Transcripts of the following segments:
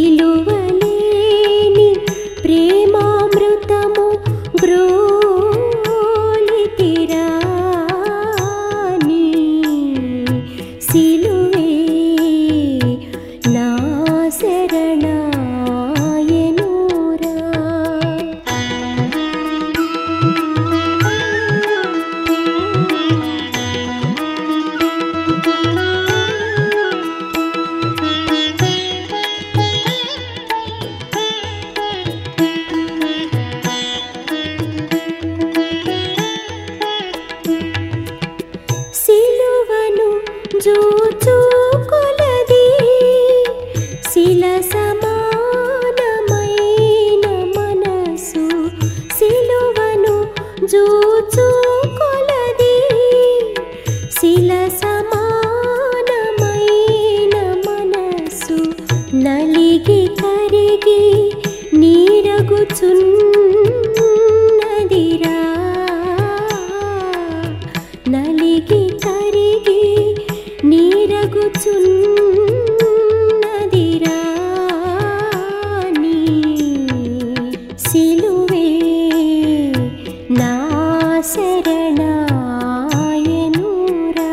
విలువలేని ప్రేమామృతము గ్రోలితిరా నీ సిలువే నా శరణాయనురా. సిలువను జూచు కొలది శిల సమానమైన మనసు, సిలువను జూచు కొలది శిల సమానమైన మనసు, నలిగి కరిగి నీరగుచున్నదిరా, నలిగి కరిగి నీరగుచున్నదిరా నీ సిలువే నా శరణాయనురా.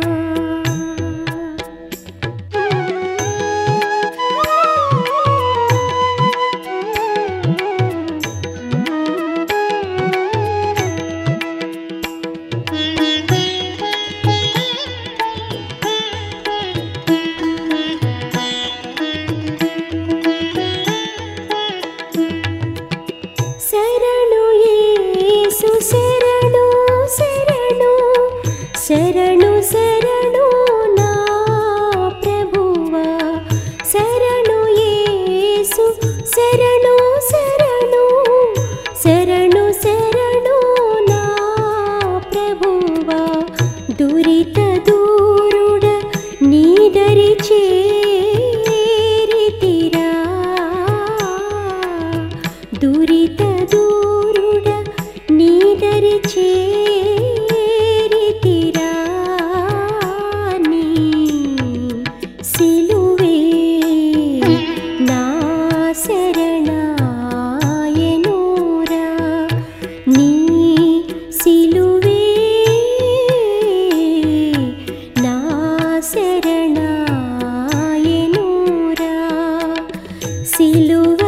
శరణు యేసు శరణు శరణు శరణు శరణు నా ప్రభువా, శరణు యేసు శరణు శరణు శరణు శరణు నా ప్రభువా, దురిత దూరుడ నీదరి చేరితిరా, దురిత దూరుడ నీదరి చేరితిరా నీ సిలువే నా శరణాయనురా, నీ సిలువే నా శరణాయనురా. సిలువ